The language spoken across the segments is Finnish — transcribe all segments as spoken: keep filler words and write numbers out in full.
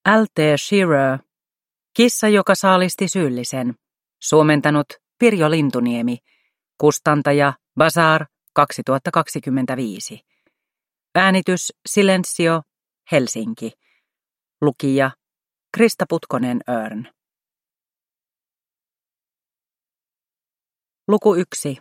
Al T. Shearer, Kissa, joka saalisti syyllisen. Suomentanut Pirjo Lintuniemi. Kustantaja Bazaar kaksituhattakaksikymmentäviisi. Äänitys Silensio, Helsinki. Lukija Krista Putkonen Örn. Luku yksi.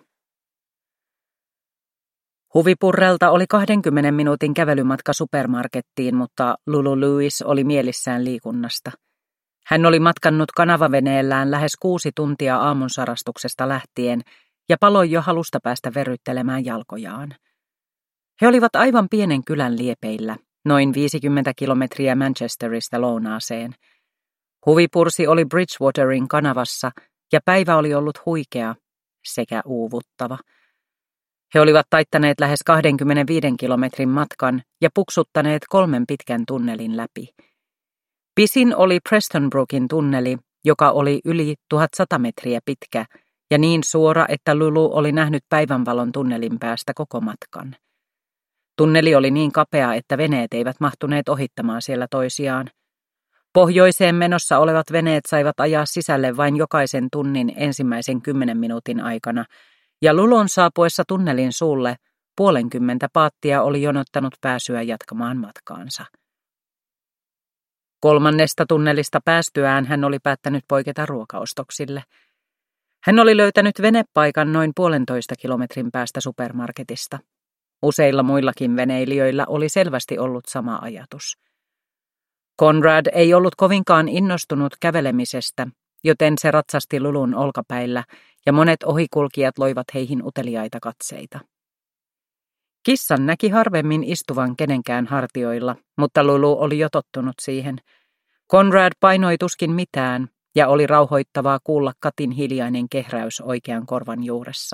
Huvipurrelta oli kahdenkymmenen minuutin kävelymatka supermarkettiin, mutta Lulu Lewis oli mielissään liikunnasta. Hän oli matkannut kanavaveneellään lähes kuusi tuntia aamonsarastuksesta lähtien ja paloi jo halusta päästä verryttelemään jalkojaan. He olivat aivan pienen kylän liepeillä, noin viisikymmentä kilometriä Manchesterista lounaaseen. Huvipursi oli Bridgewaterin kanavassa ja päivä oli ollut huikea sekä uuvuttava. He olivat taittaneet lähes kaksikymmentäviisi kilometrin matkan ja puksuttaneet kolmen pitkän tunnelin läpi. Pisin oli Prestonbrookin tunneli, joka oli yli tuhatsata metriä pitkä ja niin suora, että Lulu oli nähnyt päivänvalon tunnelin päästä koko matkan. Tunneli oli niin kapea, että veneet eivät mahtuneet ohittamaan siellä toisiaan. Pohjoiseen menossa olevat veneet saivat ajaa sisälle vain jokaisen tunnin ensimmäisen kymmenen minuutin aikana, ja Lulun saapuessa tunnelin suulle puolenkymmentä paattia oli jonottanut pääsyä jatkamaan matkaansa. Kolmannesta tunnelista päästyään hän oli päättänyt poiketa ruokaostoksille. Hän oli löytänyt venepaikan noin puolentoista kilometrin päästä supermarketista. Useilla muillakin veneilijöillä oli selvästi ollut sama ajatus. Conrad ei ollut kovinkaan innostunut kävelemisestä, joten se ratsasti Lulun olkapäillä ja monet ohikulkijat loivat heihin uteliaita katseita. Kissan näki harvemmin istuvan kenenkään hartioilla, mutta Lulu oli jo tottunut siihen. Conrad painoi tuskin mitään ja oli rauhoittavaa kuulla katin hiljainen kehräys oikean korvan juuressa.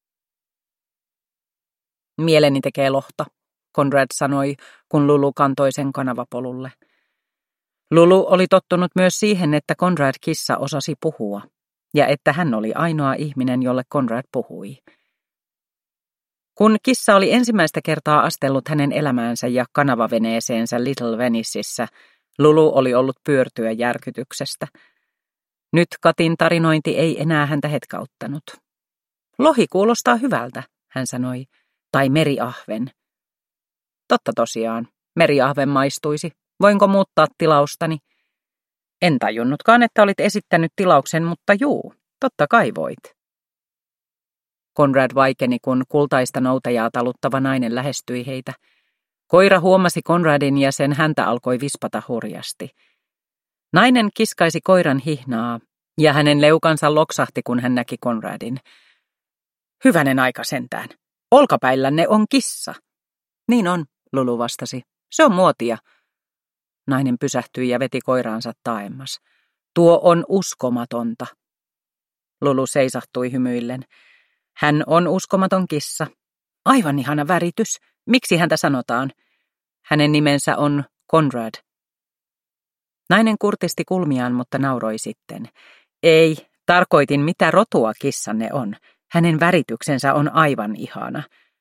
Mieleni tekee lohta, Conrad sanoi, kun Lulu kantoi sen kanavapolulle. Lulu oli tottunut myös siihen, että Conrad kissa osasi puhua, ja että hän oli ainoa ihminen, jolle Conrad puhui. Kun kissa oli ensimmäistä kertaa astellut hänen elämäänsä ja kanavaveneeseensä Little Veniceissa, Lulu oli ollut pyörtyä järkytyksestä. Nyt katin tarinointi ei enää häntä hetkauttanut. Lohi kuulostaa hyvältä, hän sanoi, tai meriahven. Totta tosiaan, meriahven maistuisi. Voinko muuttaa tilaustani? En tajunnutkaan, että olit esittänyt tilauksen, mutta juu, totta kai voit. Conrad vaikeni, kun kultaista noutajaa taluttava nainen lähestyi heitä. Koira huomasi Conradin ja sen häntä alkoi vispata hurjasti. Nainen kiskaisi koiran hihnaa ja hänen leukansa loksahti, kun hän näki Conradin. Hyvänen aika sentään. Olkapäillänne on kissa. Niin on, Lulu vastasi. Se on muotia. Nainen pysähtyi ja veti koiraansa taemmas. Tuo on uskomatonta. Lulu seisahtui hymyillen. Hän on uskomaton kissa. Aivan ihana väritys. Miksi häntä sanotaan? Hänen nimensä on Conrad. Nainen kurtisti kulmiaan, mutta nauroi sitten. Ei, tarkoitin mitä rotua kissanne on. Hänen värityksensä on aivan ihana.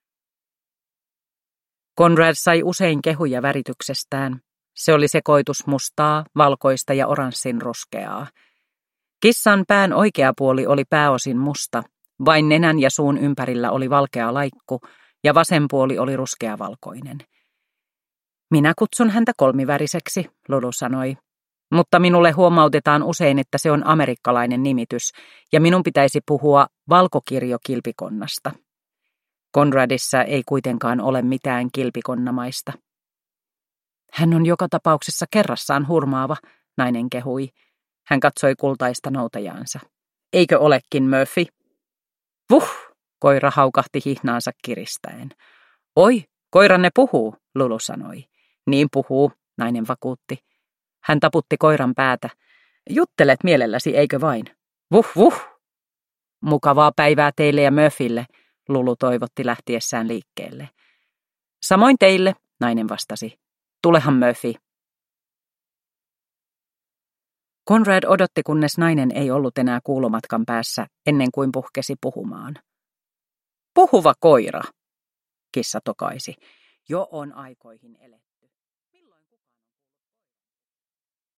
Conrad sai usein kehuja värityksestään. Se oli sekoitus mustaa, valkoista ja oranssin ruskeaa. Kissan pään oikea puoli oli pääosin musta, vain nenän ja suun ympärillä oli valkea laikku ja vasen puoli oli ruskeavalkoinen. Minä kutsun häntä kolmiväriseksi, Lulu sanoi, mutta minulle huomautetaan usein, että se on amerikkalainen nimitys ja minun pitäisi puhua valkokirjokilpikonnasta. Conradissa ei kuitenkaan ole mitään kilpikonnamaista. Hän on joka tapauksessa kerrassaan hurmaava, nainen kehui. Hän katsoi kultaista noutajaansa. Eikö olekin, Murphy? Vuh, koira haukahti hihnaansa kiristäen. Oi, koiranne puhuu, Lulu sanoi. Niin puhuu, nainen vakuutti. Hän taputti koiran päätä. Juttelet mielelläsi, eikö vain? Vuh, vuh. Mukavaa päivää teille ja Murphylle, Lulu toivotti lähtiessään liikkeelle. Samoin teille, nainen vastasi. Tulehan Murphy. Conrad odotti, kunnes nainen ei ollut enää kuulomatkan päässä, ennen kuin puhkesi puhumaan. Puhuva koira, kissa tokaisi. Jo on aikoihin eletty.